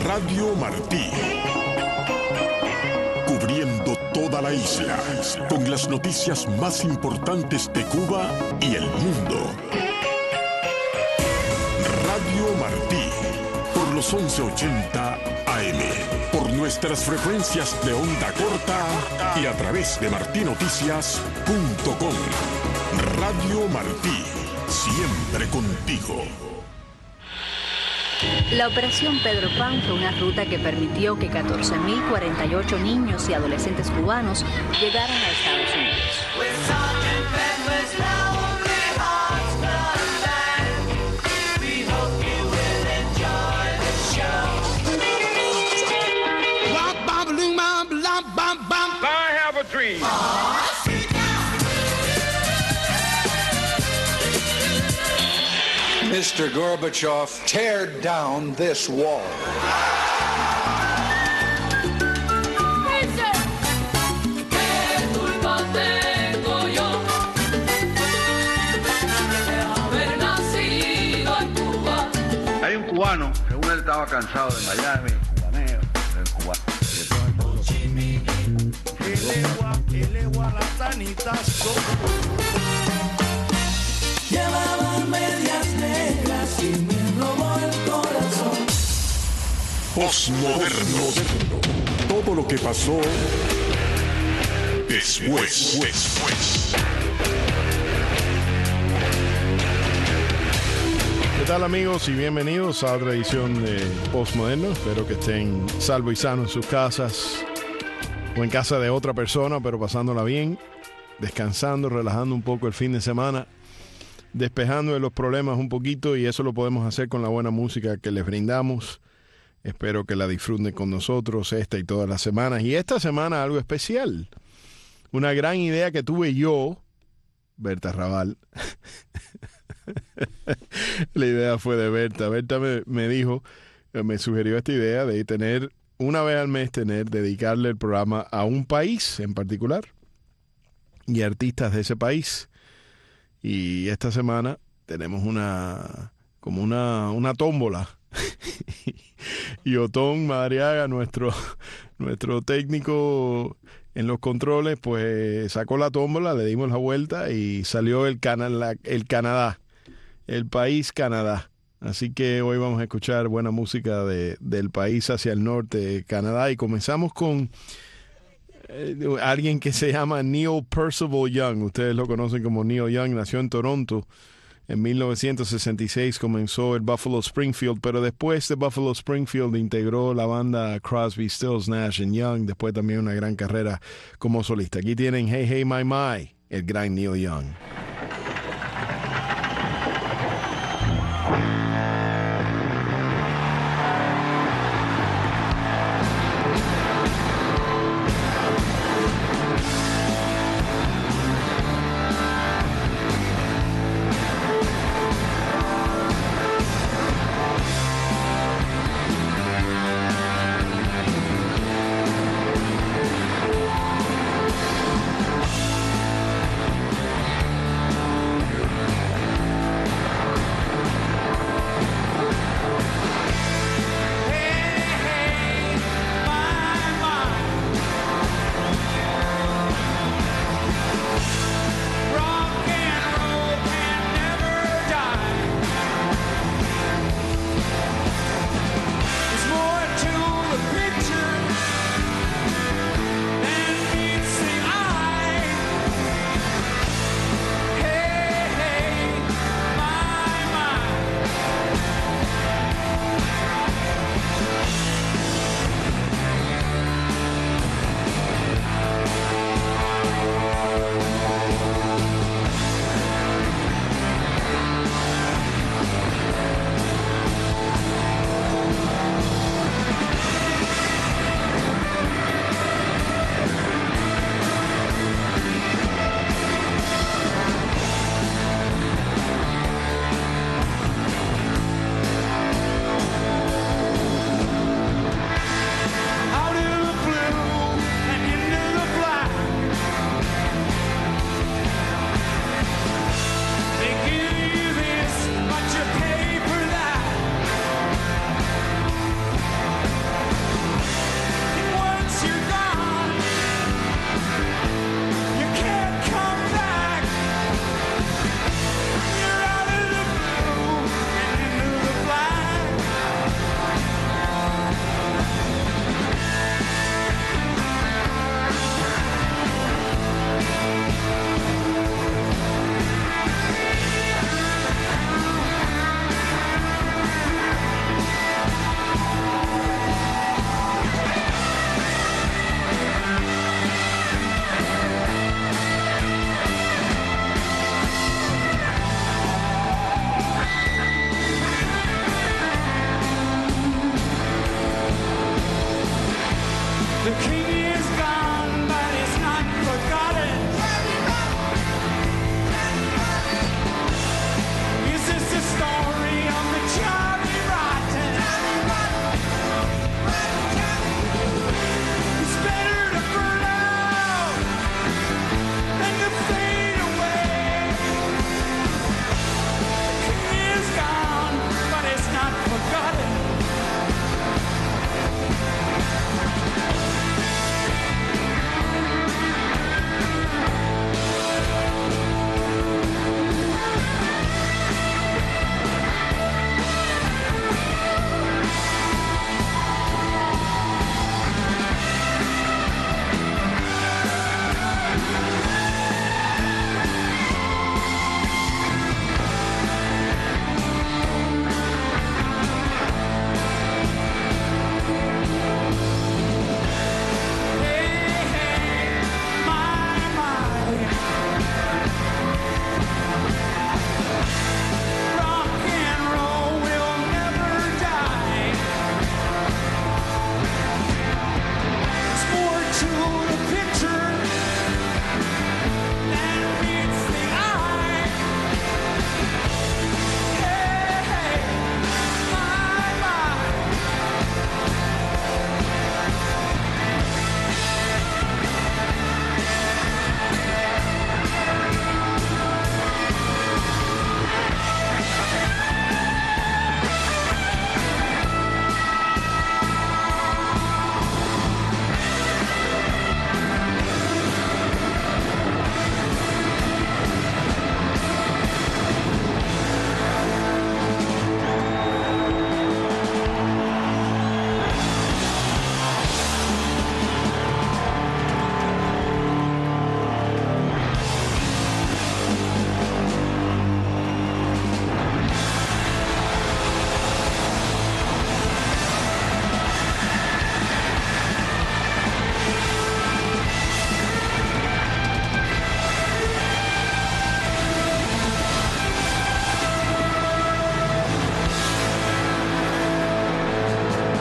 Radio Martí. Cubriendo toda la isla, con las noticias más importantes de Cuba y el mundo. Radio Martí, por los 1180 AM, por nuestras frecuencias de onda corta y a través de martinoticias.com. Radio Martí, siempre contigo. La Operación Pedro Pan fue una ruta que permitió que 14.048 niños y adolescentes cubanos llegaran a Estados Unidos. Mr. Gorbachev, tear down this wall. Hay un cubano, según él estaba cansado de Miami, cubaneo, del cubano. Elewa la sanitazo. Llevaba medias negras y me robó el corazón. Postmoderno. Todo lo que pasó después. ¿Qué tal, amigos? Y bienvenidos a otra edición de Postmoderno. Espero que estén salvo y sano en sus casas o en casa de otra persona, pero pasándola bien, descansando, relajando un poco el fin de semana, despejando de los problemas un poquito, y eso lo podemos hacer con la buena música que les brindamos. Espero que la disfruten con nosotros esta y todas las semanas. Y esta semana algo especial. Una gran idea que tuve yo, Berta Raval. La idea fue de Berta. Berta me dijo, me sugirió esta idea de tener, una vez al mes, dedicarle el programa a un país en particular y artistas de ese país. Y esta semana tenemos una tómbola. Y Otón Madariaga, nuestro técnico en los controles, pues sacó la tómbola, le dimos la vuelta y salió el Canadá, el país Canadá. Así que hoy vamos a escuchar buena música del país hacia el norte, Canadá, y comenzamos con alguien que se llama Neil Percival Young. Ustedes lo conocen como Neil Young. Nació en Toronto. En 1966 comenzó el Buffalo Springfield, pero después de Buffalo Springfield integró la banda Crosby, Stills, Nash & Young. Después también una gran carrera como solista. Aquí tienen Hey Hey My My, el gran Neil Young.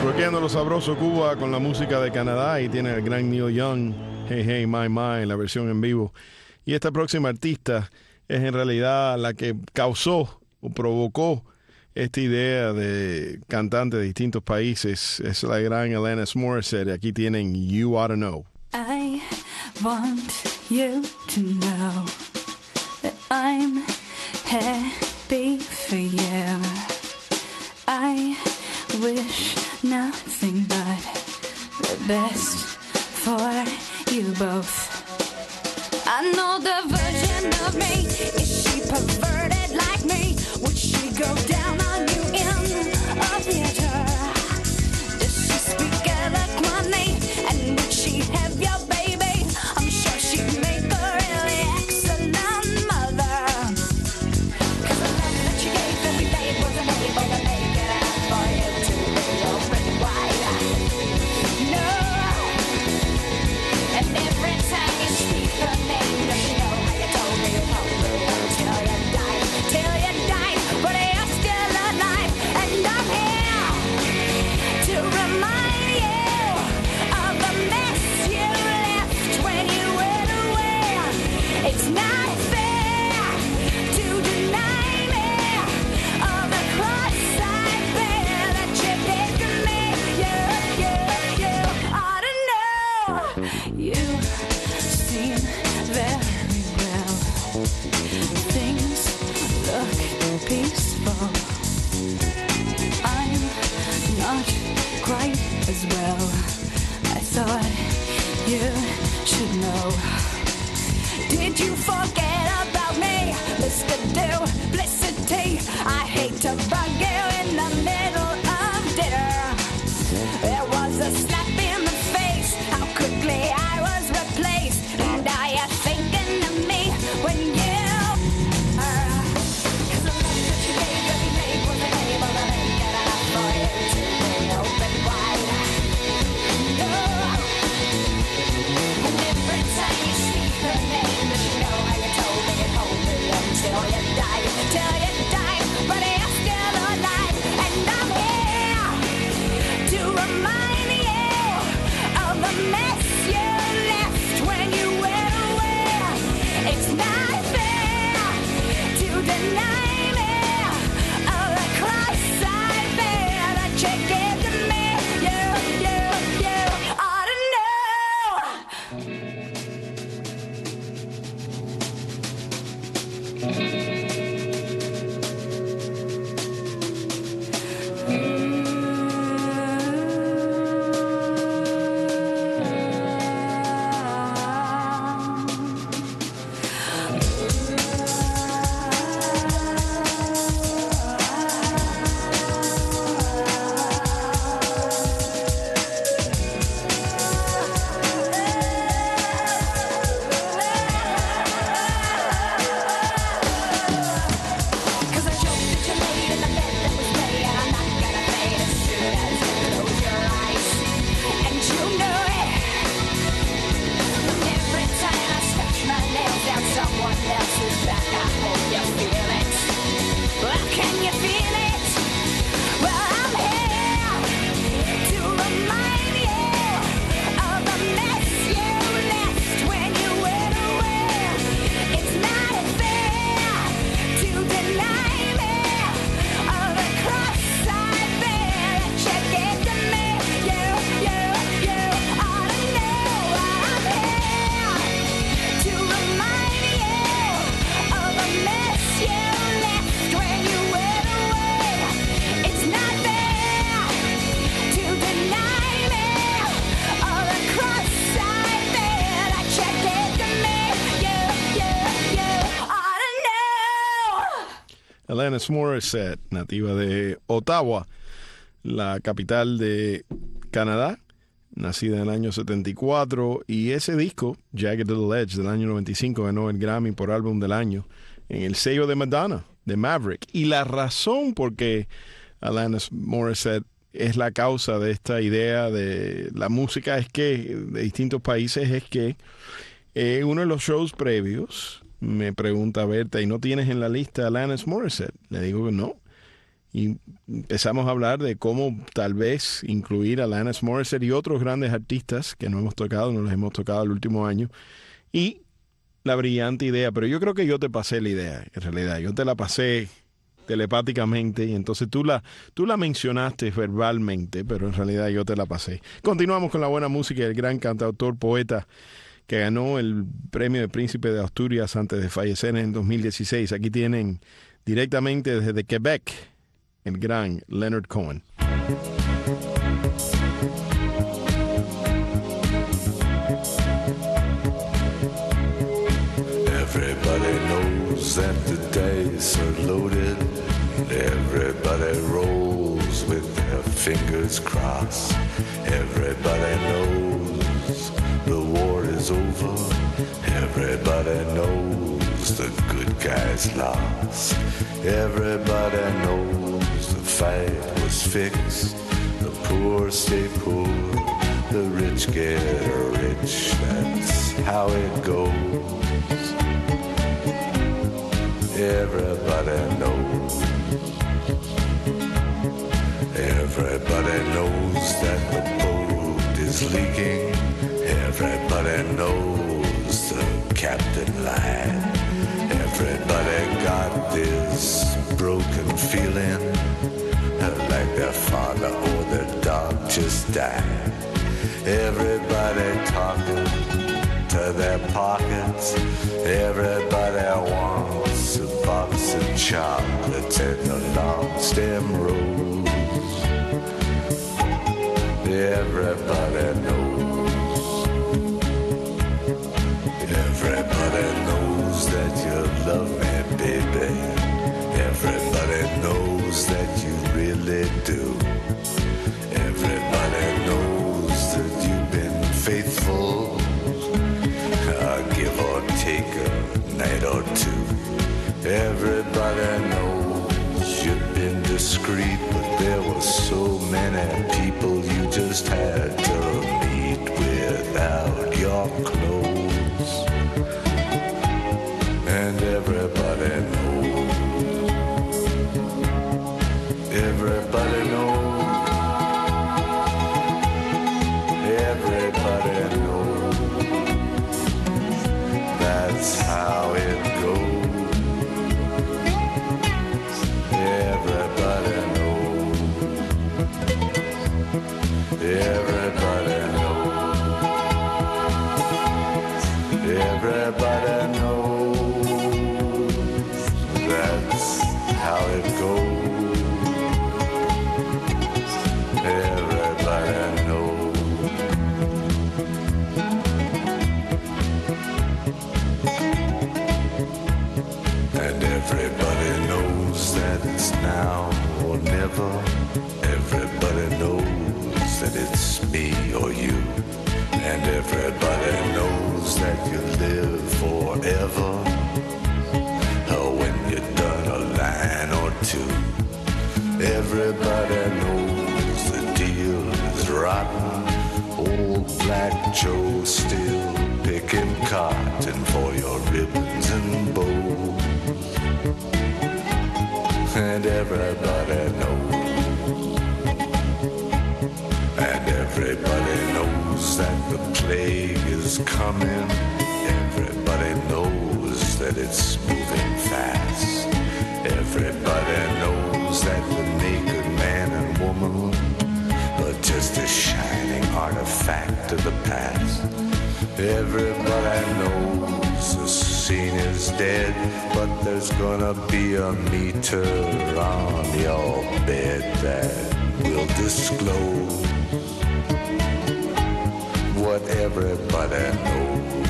Bloqueando lo sabroso Cuba con la música de Canadá, y tiene el gran Neil Young, Hey Hey My My, en la versión en vivo. Y esta próxima artista es en realidad la que causó o provocó esta idea de cantantes de distintos países. Es la gran Alanis Morissette. Aquí tienen You Oughta Know. I want you to know that I'm happy for you. I wish nothing but the best for you both. I know the version of me. Is she perverted like me? Would she go down on you in a theater? Does she speak eloquently? And would she have your baby? I'm sure she'd make a really excellent mother. 'Cause the love that she gave every day wasn't able to make it out for you to be open wide. No. And every time you speak her name, does she know how you told me you'll come through until you die? Till you die, but you're still alive. And I'm here to remind you of the mess you left when you went away. It's not fair to deny me of the cross I bear that you did to me. You ought to know. You seem very well. Things look peaceful. I'm not quite as well. I thought you should know. Did you forget about me, Mr. Duplicity? I hate to bug you in the middle of dinner. There was a slap in the face, how quickly I was replaced. And are you thinking of me when you are? 'Cause the love that you gave every day wasn't able to make it out for you to be open wide. No. And every time you speak her name, does she know how you told me you'd hold me until you die? Till you die, but you're still alive. And I'm here to remind you of the mess you left when you went away. It's not fair to deny me of the cross I bear that you gave to me. You ought to know. Alanis Morissette, nativa de Ottawa, la capital de Canadá, nacida en el año 74, y ese disco, Jagged Little Edge, del año 95, ganó el Grammy por álbum del año en el sello de Madonna, de Maverick. Y la razón por qué Alanis Morissette es la causa de esta idea de la música es que, de distintos países, es que uno de los shows previos me pregunta Berta, ¿y no tienes en la lista a Alanis Morissette? Le digo que no. Y empezamos a hablar de cómo tal vez incluir a Alanis Morissette y otros grandes artistas que no los hemos tocado el último año. Y la brillante idea, pero yo creo que yo te pasé la idea, en realidad. Yo te la pasé telepáticamente y entonces tú la mencionaste verbalmente, pero en realidad yo te la pasé. Continuamos con la buena música del gran cantautor, poeta, que ganó el premio de Príncipe de Asturias antes de fallecer en 2016. Aquí tienen directamente desde Quebec el gran Leonard Cohen. Everybody knows that the dice are loaded. Everybody rolls with their fingers crossed. Everybody knows the war is over. Everybody knows the good guys lost. Everybody knows the fight was fixed. The poor stay poor, the rich get rich. That's how it goes. Everybody knows. Everybody knows that the boat is leaking. Everybody knows the captain lied. Everybody got this broken feeling like their father or their dog just died. Everybody talking to their pockets. Everybody wants a box of chocolates and a long stem rose. Everybody knows. Everybody knows that you love me, baby. Everybody knows that you really do. Everybody knows that you've been faithful. Give or take a night or two. Everybody knows you've been discreet, but there were so many people you just had to meet without your clothes. And everybody knows. Everybody knows. Everybody knows. That's how it goes. Everybody knows. Everybody knows. Everybody knows. That's how it goes. Everybody knows. And everybody knows that it's now or never. Everybody knows that it's me or you. And everybody knows that you live forever. When you're done a line or two. Everybody knows the deal is rotten. Old Black Joe still picking cotton for your ribbons and bows. And everybody knows. And everybody knows that the plague is coming. Everybody knows that it's moving fast. Everybody knows that the naked man and woman are just a shining artifact of the past. Everybody knows the scene is dead, but there's gonna be a meter on your bed that will disclose what everybody knows.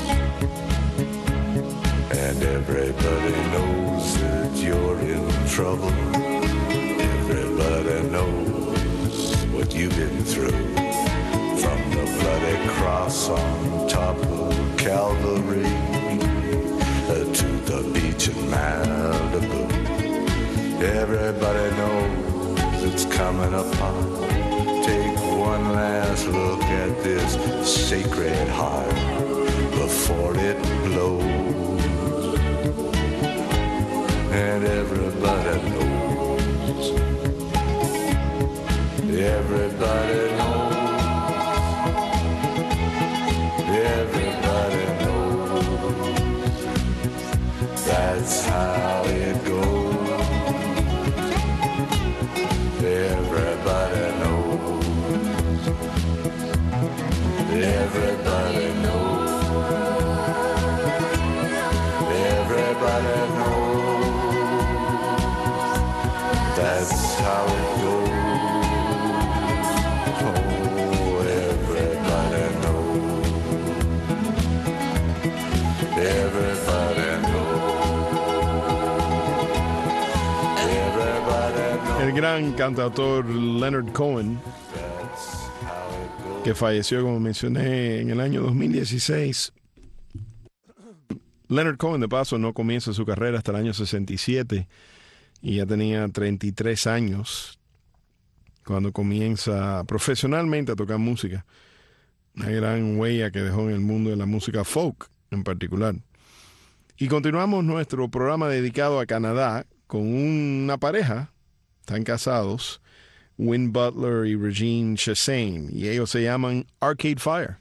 And everybody knows that you're in trouble. Everybody knows what you've been through. From the bloody cross on top of Calvary to the beach in Malibu. Everybody knows it's coming upon. Take one last look at this sacred heart before it blows. And everybody knows. Everybody knows. Everybody knows. That's how it goes. Everybody knows. Everybody knows. Everybody knows. That's how it goes. El gran cantautor Leonard Cohen, que falleció, como mencioné, en el año 2016. Leonard Cohen, de paso, no comienza su carrera hasta el año 67 y ya tenía 33 años cuando comienza profesionalmente a tocar música. Una gran huella que dejó en el mundo de la música folk en particular. Y continuamos nuestro programa dedicado a Canadá con una pareja. Están casados, Win Butler y Regine Chassain, y ellos se llaman Arcade Fire.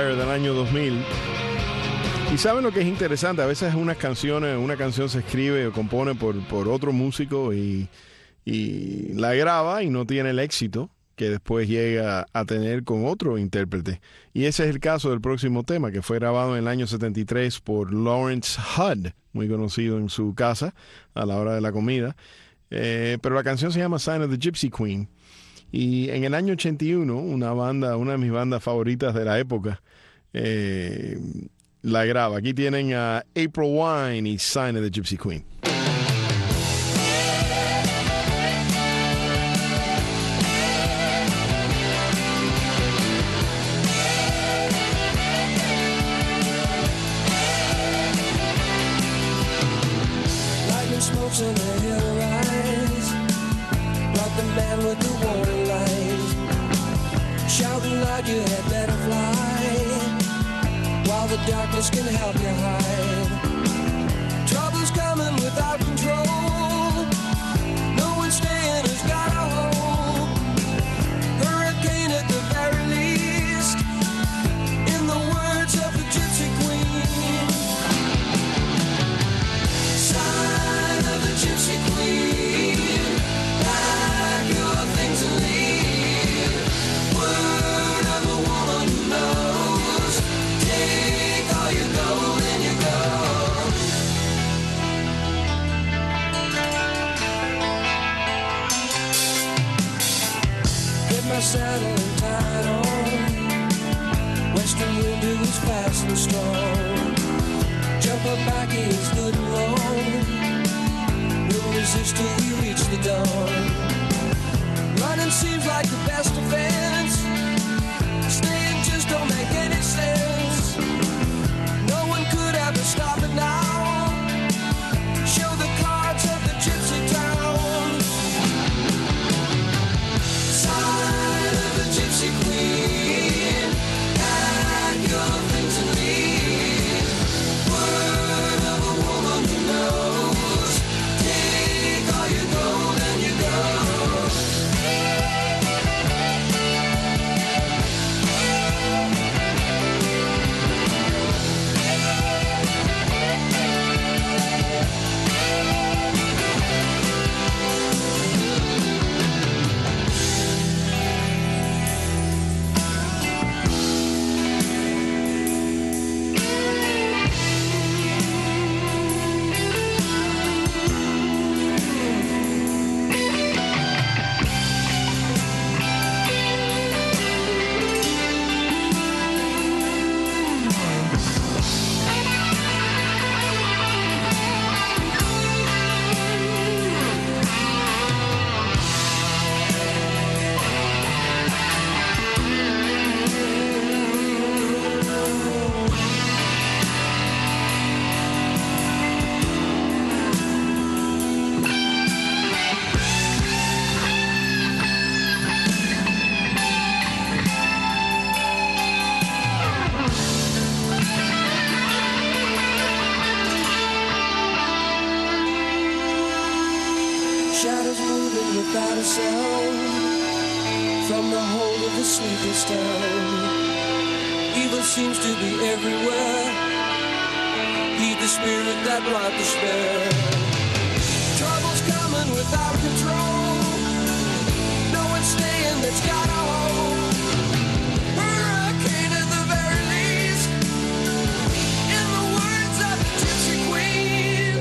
Fire del año 2000. Y saben lo que es interesante, a veces una canción se escribe o compone por otro músico y la graba y no tiene el éxito que después llega a tener con otro intérprete. Y ese es el caso del próximo tema, que fue grabado en el año 73 por Lawrence Hudd, muy conocido en su casa a la hora de la comida. Pero la canción se llama Sign of the Gypsy Queen. Y en el año 81, una de mis bandas favoritas de la época, la graba. Aquí tienen a April Wine y Sign of the Gypsy Queen. Smokes in the hill rise, brought the man with the warning light, shouting loud you had better fly, while the darkness can help you hide. Trouble's coming without control, no one's staying who's got a hold. Hurricane at the very least, in the words of the Gypsy Queen. Gypsy Queen, pack your things and leave. Word of a woman who knows. Take all your gold and you go. Get my saddle and tied on. Western wind is fast and strong. Jump up back, is good and long. Resist till we reach the dawn. Running seems like the best defense. Staying just don't make any sense. No one could ever stop it now. Show the cards of the gypsy town. Sign of the Gypsy Queen. Pack your things and leave. Word of a woman who knows. You go, then you go. Shadows moving without a sound from the whole of the sleepless town. Evil seems to be everywhere. Heed the spirit that brought despair. Trouble's coming without control. No one's staying that's got a hold. Hurricane at the very least, in the words of the Gypsy Queen.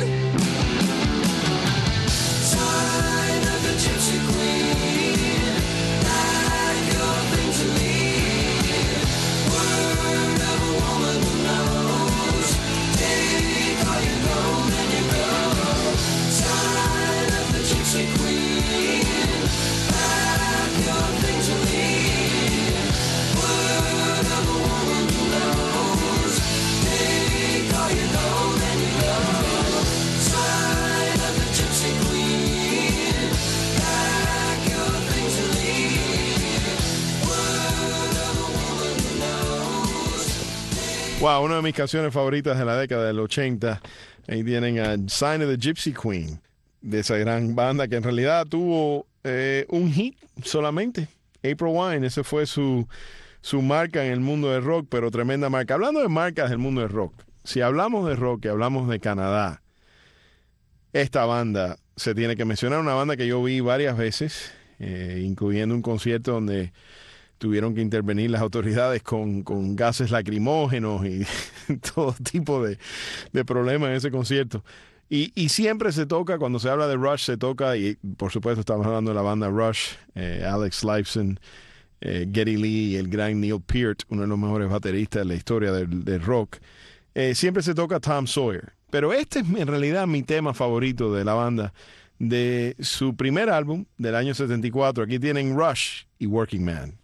Sign of the Gypsy Queen. Pack your things and leave. Word of a woman who knows. Take all your gold and you go. Sign of the Gypsy Queen. Pack your things and leave. Word of a woman who knows. Take all your gold and you go. Sign of the Gypsy Queen. Pack your things and leave. Word of a woman who knows. Wow, una de mis canciones favoritas de la década del 80. Ahí tienen a Sign of the Gypsy Queen, de esa gran banda que en realidad tuvo un hit solamente. April Wine, ese fue su su marca en el mundo del rock, pero tremenda marca. Hablando de marcas del mundo del rock, si hablamos de rock y hablamos de Canadá, esta banda se tiene que mencionar, una banda que yo vi varias veces, incluyendo un concierto donde tuvieron que intervenir las autoridades con gases lacrimógenos y todo tipo de problemas en ese concierto. Y siempre se toca, cuando se habla de Rush, se toca, y por supuesto estamos hablando de la banda Rush, Alex Lifeson, Geddy Lee y el gran Neil Peart, uno de los mejores bateristas de la historia del rock. Siempre se toca Tom Sawyer. Pero este es en realidad mi tema favorito de la banda, de su primer álbum del año 74. Aquí tienen Rush y Working Man.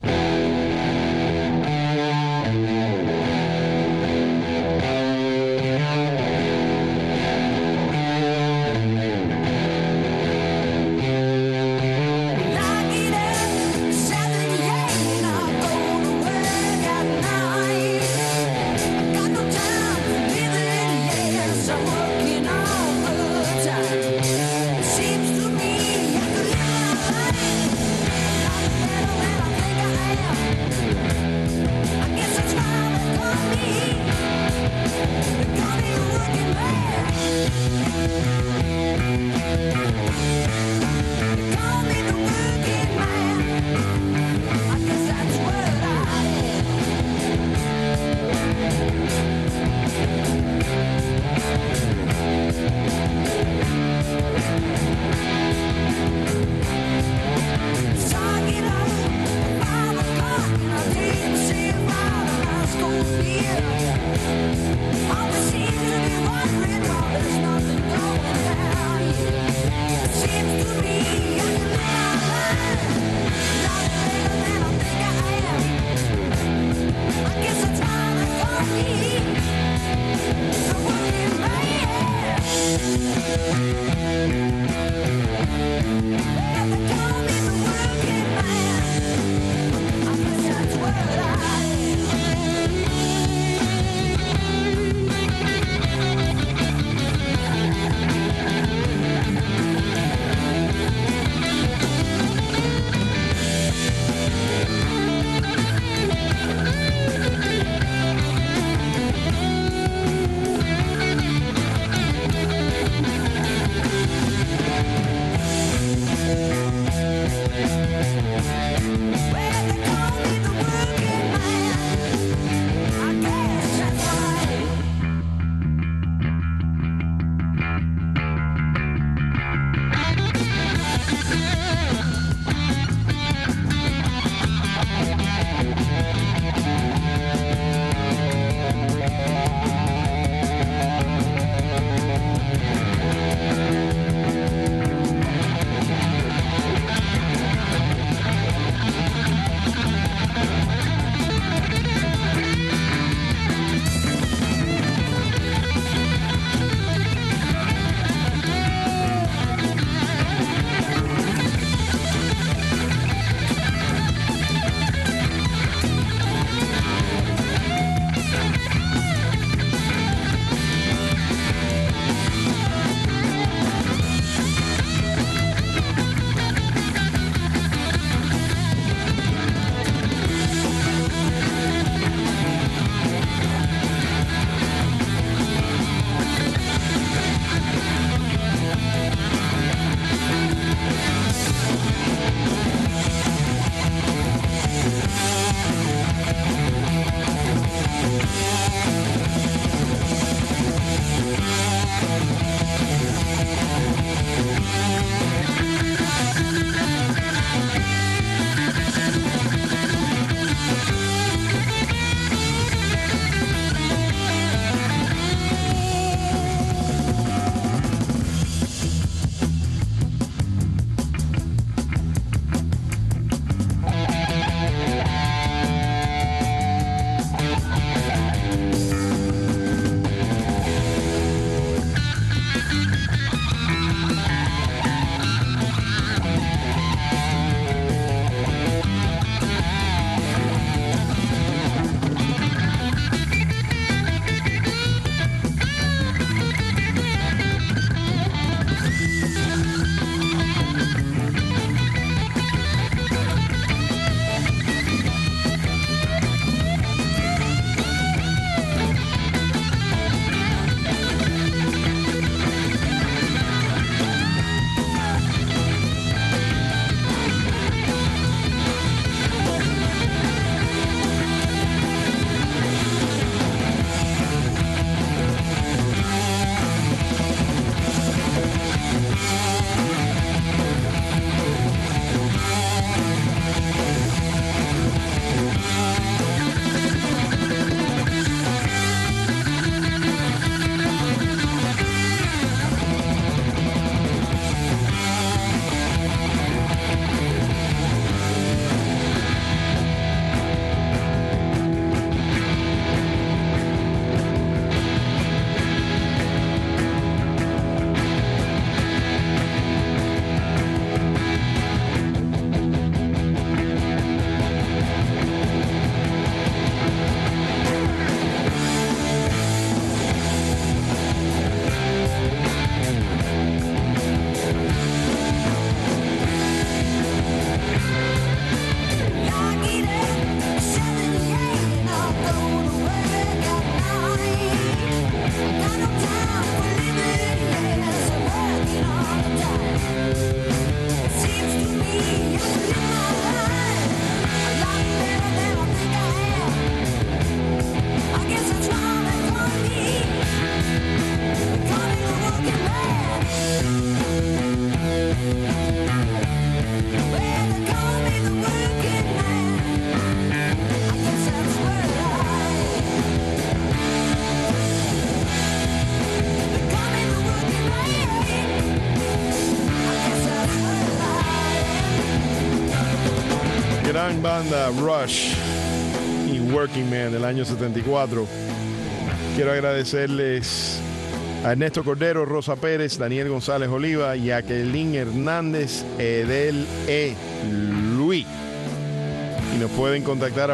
banda Rush y Working Man del año 74. Quiero agradecerles a Ernesto Cordero, Rosa Pérez, Daniel González Oliva, Jacqueline Hernández, Edel E. Luis. Y nos pueden contactar a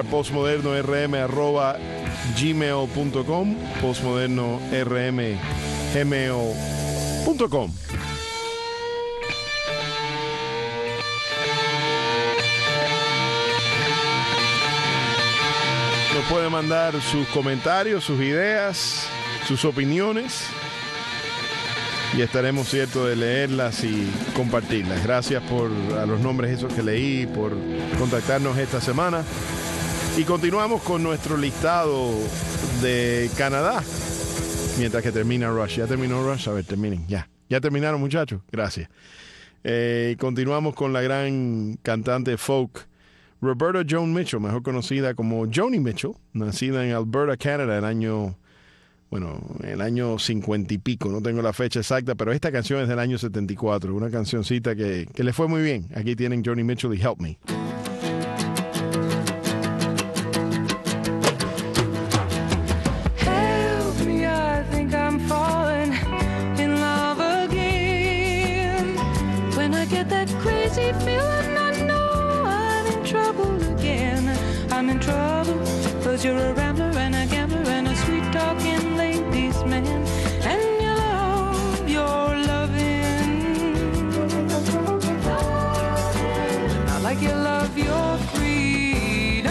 postmodernorm@gmail.com, postmodernorm@gmail.com. Nos pueden mandar sus comentarios, sus ideas, sus opiniones y estaremos ciertos de leerlas y compartirlas. Gracias a los nombres esos que leí, por contactarnos esta semana. Y continuamos con nuestro listado de Canadá. Mientras que termina Rush. ¿Ya terminó Rush? A ver, terminen. Ya terminaron, muchachos. Gracias. Continuamos con la gran cantante folk Roberta Joan Mitchell, mejor conocida como Joni Mitchell, nacida en Alberta, Canadá, el año 50 y pico, no tengo la fecha exacta, pero esta canción es del año 74, una cancioncita que le fue muy bien. Aquí tienen Joni Mitchell y Help Me. Help me, I think I'm falling in love again. When I get that crazy feeling, I know I'm in trouble again. I'm in trouble, 'cause you're a rambler and a gambler and a sweet-talking ladies man, and you love your loving, not like you love your freedom.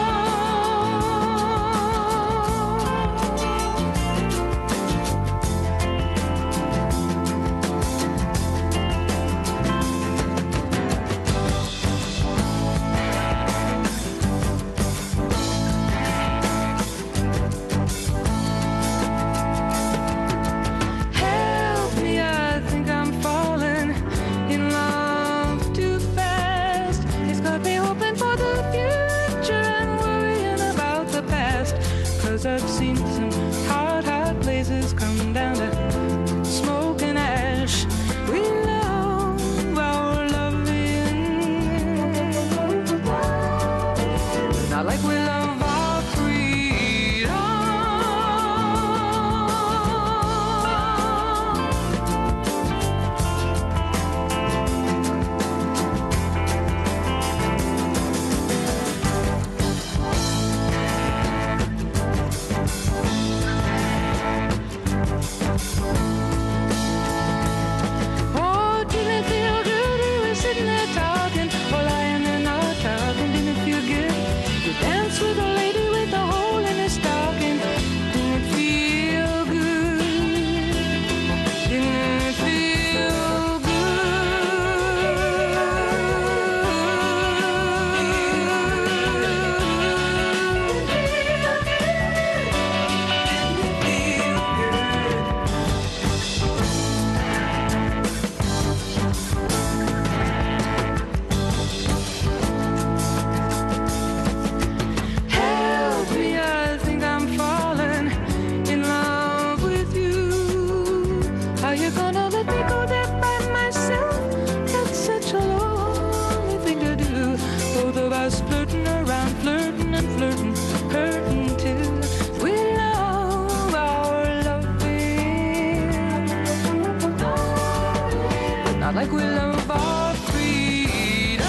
Help me, I think I'm falling in love too fast. It's got me hoping for the future and worrying about the past. 'Cause I've seen some hot places come down to smoke and ash. We love our loving, not like we love our freedom. Oh, didn't it feel good? We were sitting there talking, or lying there not talking. Didn't it feel good? You danced with a lady with a hole in her stocking. Didn't it feel good? Didn't it feel Help me, I think I'm falling in love with you. Are you gonna let me go there by myself? That's such a lonely thing to do. Both of us flirting around, flirting and flirting, hurting too. We love our loving, but not like we love our freedom.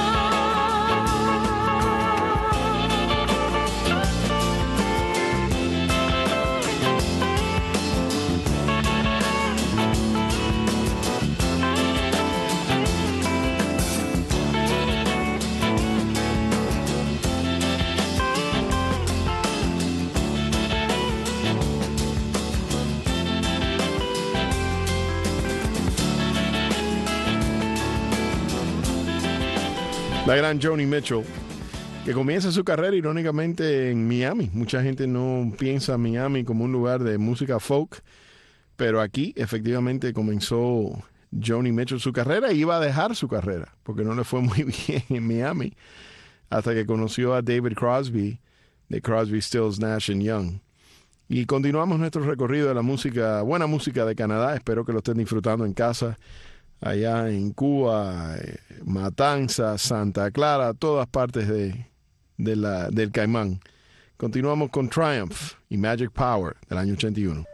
La gran Joni Mitchell, que comienza su carrera irónicamente en Miami. Mucha gente no piensa en Miami como un lugar de música folk, pero aquí efectivamente comenzó Joni Mitchell su carrera y iba a dejar su carrera porque no le fue muy bien en Miami hasta que conoció a David Crosby de Crosby, Stills, Nash & Young. Y continuamos nuestro recorrido de la música, buena música de Canadá. Espero que lo estén disfrutando en casa, allá en Cuba, Matanzas, Santa Clara, todas partes del Caimán. Continuamos con Triumph y Magic Power del año 81.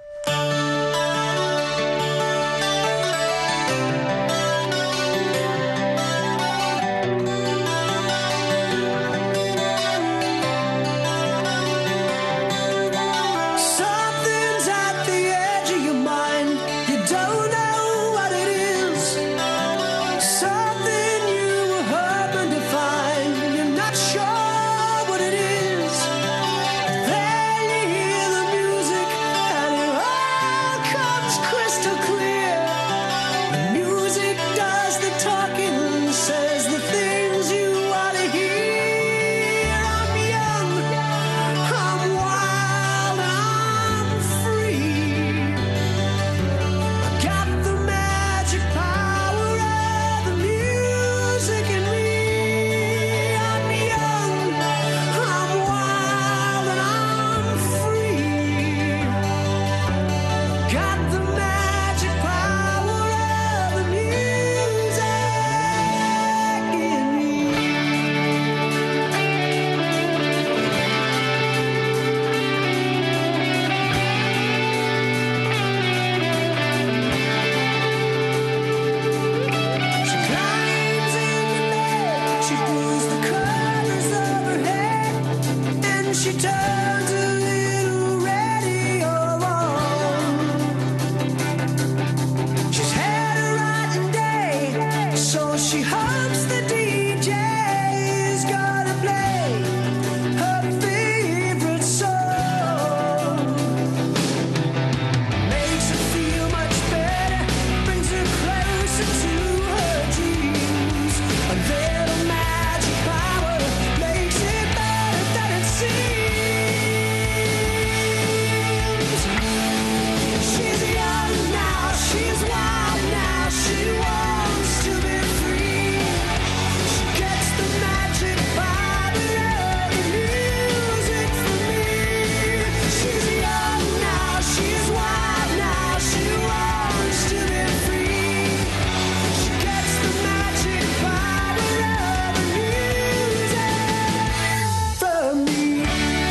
Something's at the edge of your mind. You don't know what it is. Something you were hoping to find. You're not sure what it is. Then you hear the music and it all comes crystal clear. The music does the talking, says the things you want to hear. I'm young, I'm wild, I'm free. I got the magic power of the music in me. I'm young, I'm wild, and I'm free. Got the magic power of the music in me. She climbs in the bed, she pulls the covers over her head, and she turns a little radio on. She's had a rotten day, so she hopes the DJ is gonna play her favorite song. Makes her feel much better, brings her closer to her dreams. A little magic power makes it better than it seems. She's young now, she's wild now, she wants to be free. She gets the magic power of the music for me. She's young now, she's wild now, she wants to be free. She gets the magic power of the music for me.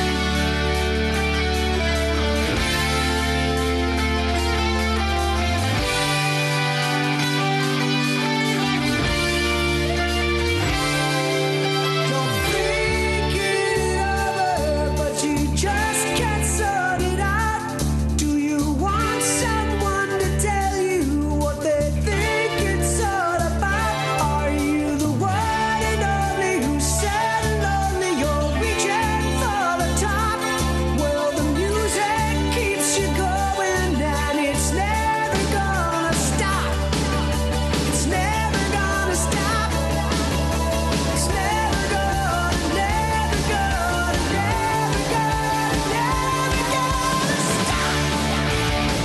You're thinking it over, but you just can't sort it out. Do you want someone to tell you what they think it's all about? Are you the one and only who's sad and lonely? You're reaching for the top. Well, the music keeps you going, and it's never gonna stop. It's never gonna stop. It's never gonna, never gonna, never gonna, never gonna stop.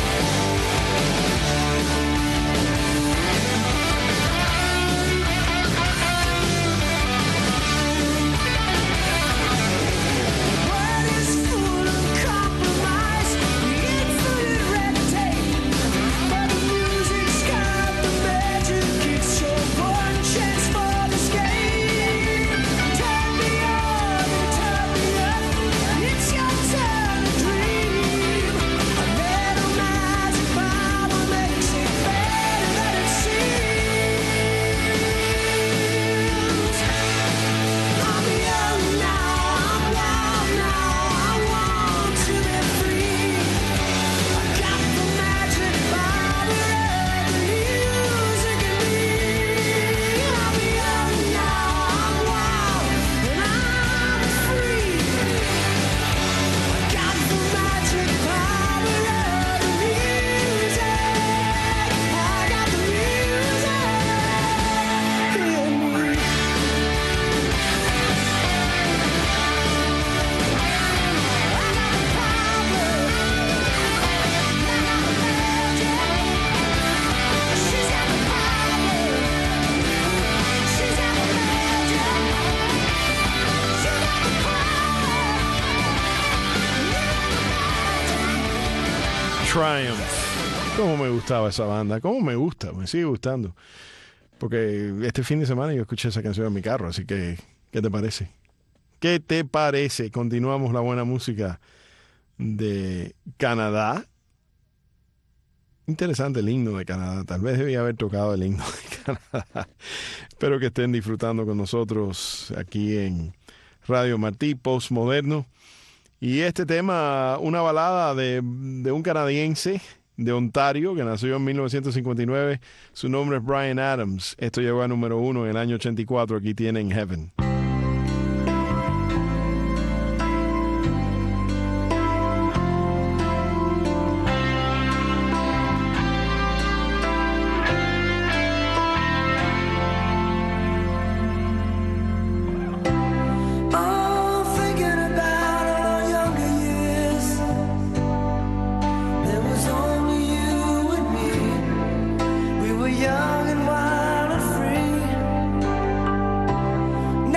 The world is full of compromise, infinite red tape, but the music's got the magic. It's your one chance for escape. Turn me on and turn me up. It's your turn to dream. A little magic power makes it better than it seems. I'm young now, I'm wild now, I want to be free. I got the magic power of the music in me. I'm young now, I'm wild, and I'm free. I got the magic power of the music. I got the music in me. Triumph. ¿Cómo me gustaba esa banda? ¿Cómo me gusta? Me sigue gustando. Porque este fin de semana yo escuché esa canción en mi carro, así que, ¿qué te parece? ¿Qué te parece? Continuamos la buena música de Canadá. Interesante el himno de Canadá. Tal vez debía haber tocado el himno de Canadá. Espero que estén disfrutando con nosotros aquí en Radio Martí, Postmoderno. Y este tema, una balada de un canadiense de Ontario que nació en 1959. Su nombre es Bryan Adams. Esto llegó a número 1 en el año 84. Aquí tienen Heaven. Young and wild and free.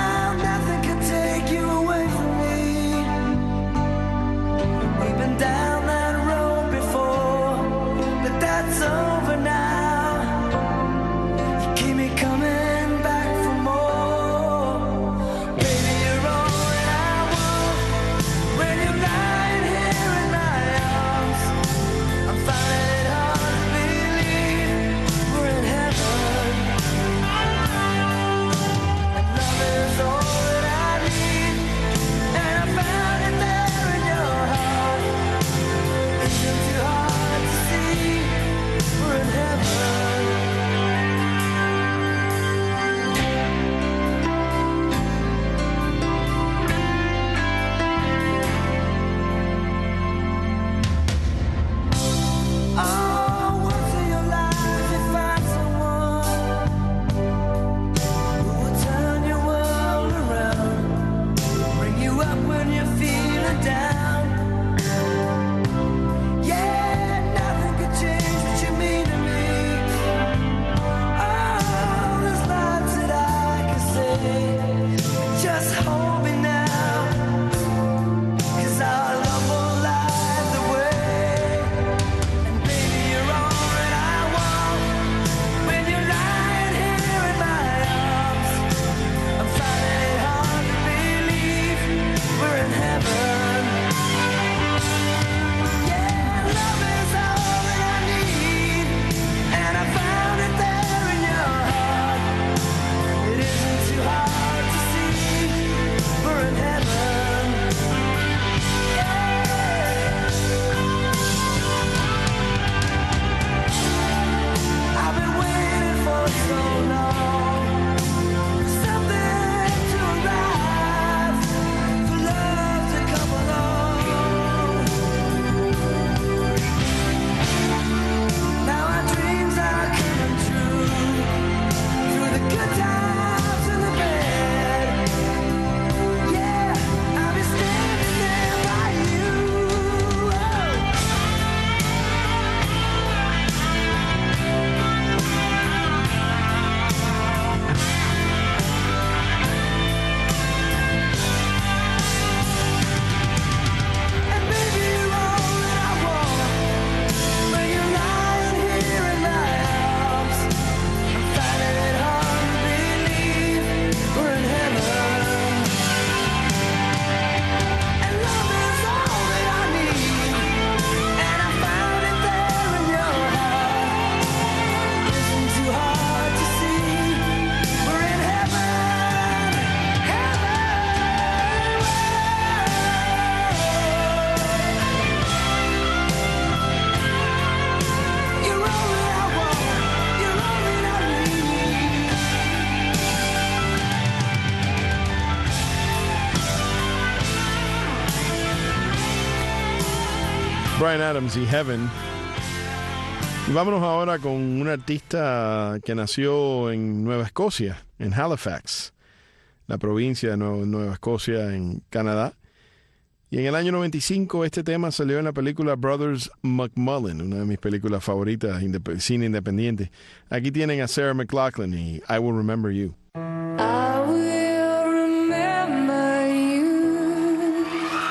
Bryan Adams y Heaven. Y vámonos ahora con un artista que nació en Nueva Escocia, en Halifax, la provincia de Nueva Escocia, en Canadá. Y en el año 95 este tema salió en la película Brothers McMullen, una de mis películas favoritas, cine independiente. Aquí tienen a Sarah McLachlan y I Will Remember You. I will remember you.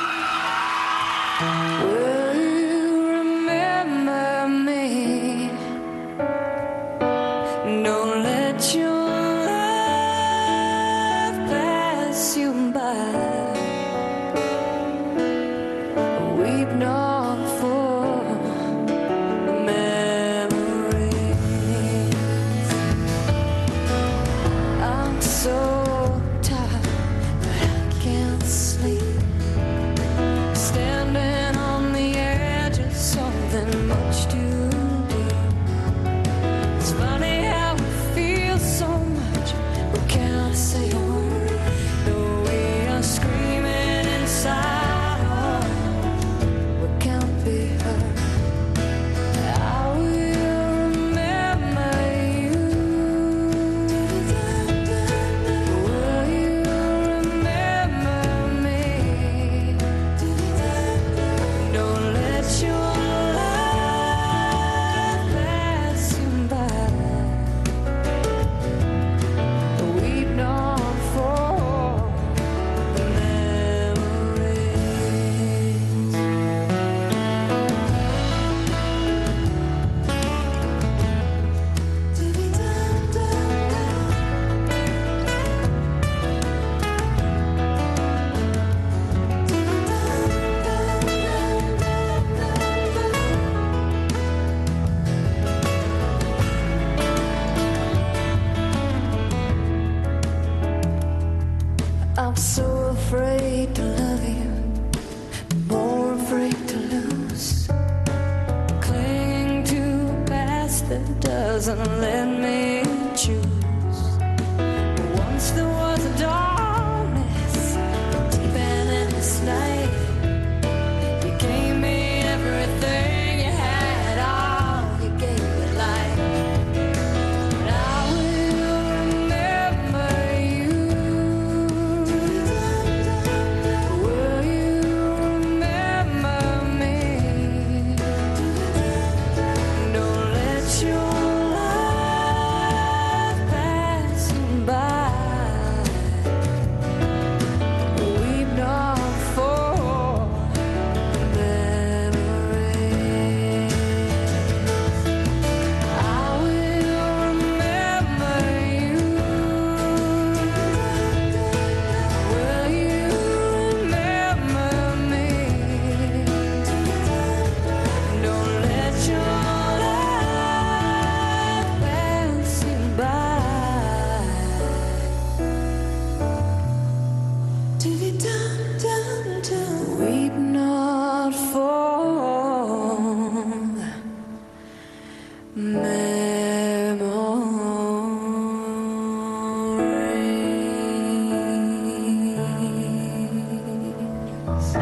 Will you remember me? Don't let your love pass you by. much to do. It's funny how we feel so much, but can't say a word. No, we are screaming inside. Oh, we can't be heard. I will remember you. Will you remember me? Don't let your life pass you by. Weep not for the memories. I'm so afraid to love you, more afraid to lose. Clinging to a past that doesn't let me choose. Once there was a darkness deep in this night. You gave me everything you had, all you gave me life. And I will remember you. Will you remember me? Don't let your life pass you by. Weep not for memories. I will remember you. Will you remember me? Don't let your life pass you by. Weep not for memories.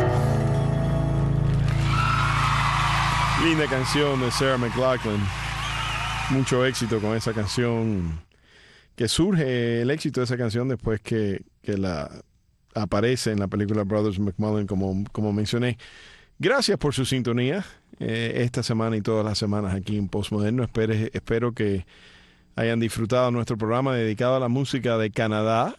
Linda canción de Sarah McLachlan. Mucho éxito con esa canción, que surge el éxito de esa canción después que la aparece en la película Brothers McMullen, como mencioné. Gracias por su sintonía esta semana y todas las semanas aquí en Postmoderno. Espero que hayan disfrutado nuestro programa dedicado a la música de Canadá.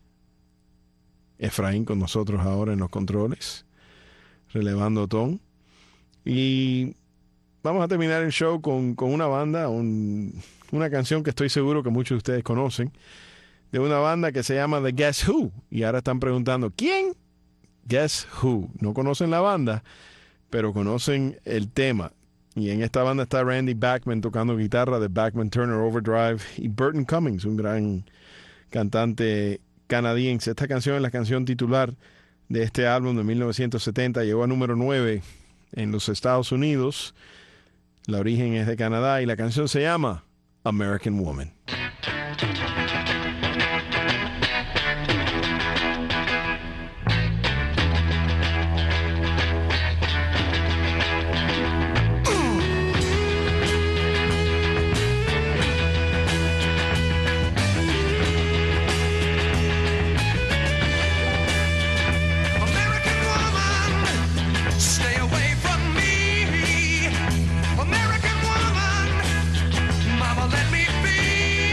Efraín con nosotros ahora en los controles, relevando Tom. Y vamos a terminar el show con una banda, una canción que estoy seguro que muchos de ustedes conocen, de una banda que se llama The Guess Who. Y ahora están preguntando, ¿quién? Guess Who. No conocen la banda, pero conocen el tema. Y en esta banda está Randy Bachman tocando guitarra de Bachman Turner Overdrive y Burton Cummings, un gran cantante canadiense. Esta canción es la canción titular de este álbum de 1970. Llegó a número 9 en los Estados Unidos. La origen es de Canadá y la canción se llama American Woman. American woman, mama, let me be.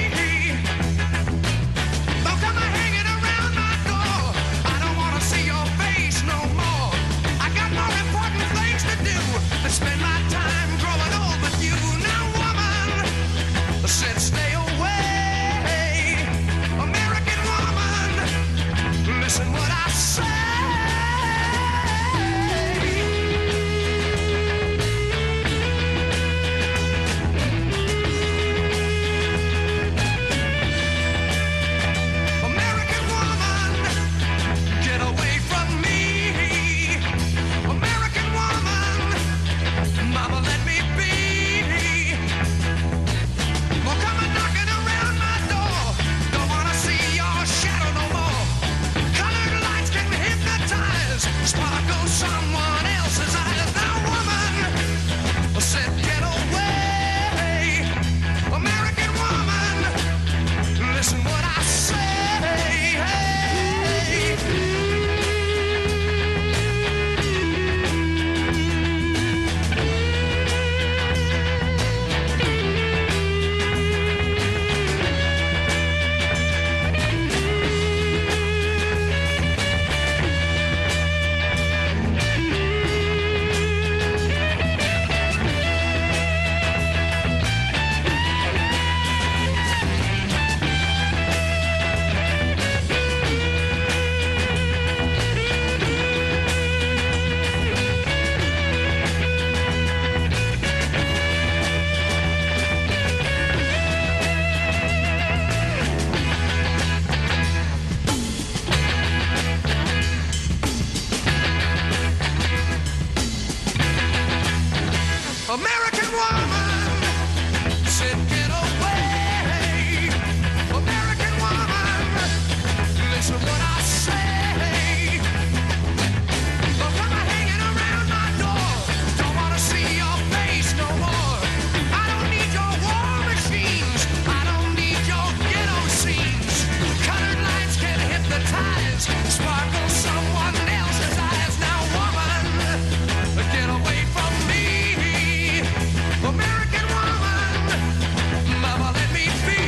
American woman said, get away. American woman, listen what I say. But when I'm hanging around my door, don't wanna see your face no more. I don't need your war machines. I don't need your ghetto scenes. Colored lights can hypnotize, sparkle someone else's eyes. Now, woman, get away from me. American woman, mama, let me be.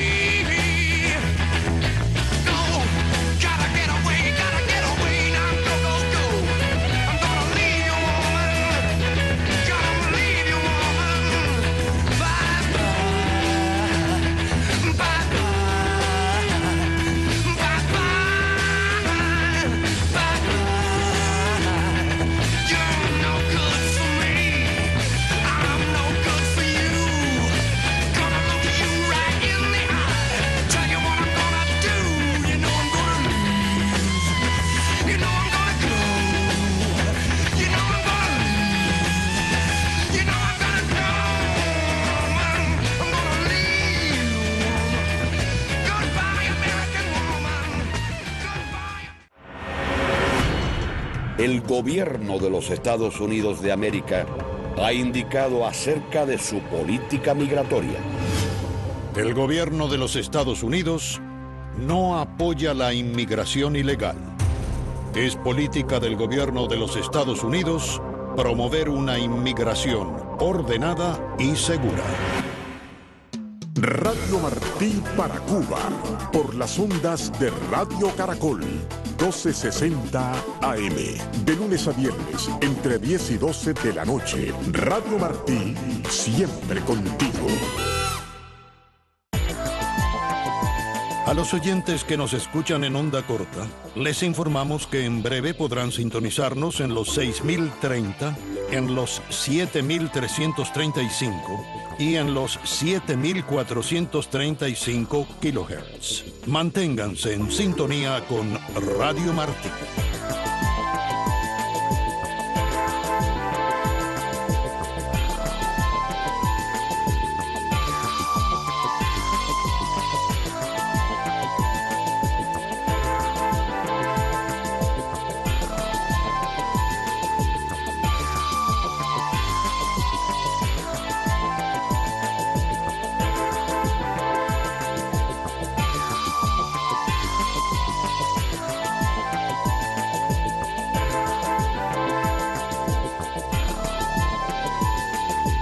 Go, gotta get away now, go, go, go. I'm gonna leave you, woman. Gonna leave you, woman. Bye, bye, bye, bye, bye, bye, bye. You're no good for me. I'm no good for you. Gonna look you right in the eye. Tell you what I'm gonna do. You know I'm gonna leave. You know I'm gonna go. You know I'm gonna leave. You know I'm gonna go. I'm gonna leave. Goodbye, American woman. Goodbye. El gobierno de los Estados Unidos de América ha indicado acerca de su política migratoria. El gobierno de los Estados Unidos no apoya la inmigración ilegal. Es política del gobierno de los Estados Unidos promover una inmigración ordenada y segura. Radio Martí para Cuba, por las ondas de Radio Caracol, 1260 AM, de lunes a viernes, entre 10 y 12 de la noche. Radio Martí, siempre contigo. A los oyentes que nos escuchan en onda corta, les informamos que en breve podrán sintonizarnos en los 6030, en los 7335 y en los 7435 kHz. Manténganse en sintonía con Radio Martí.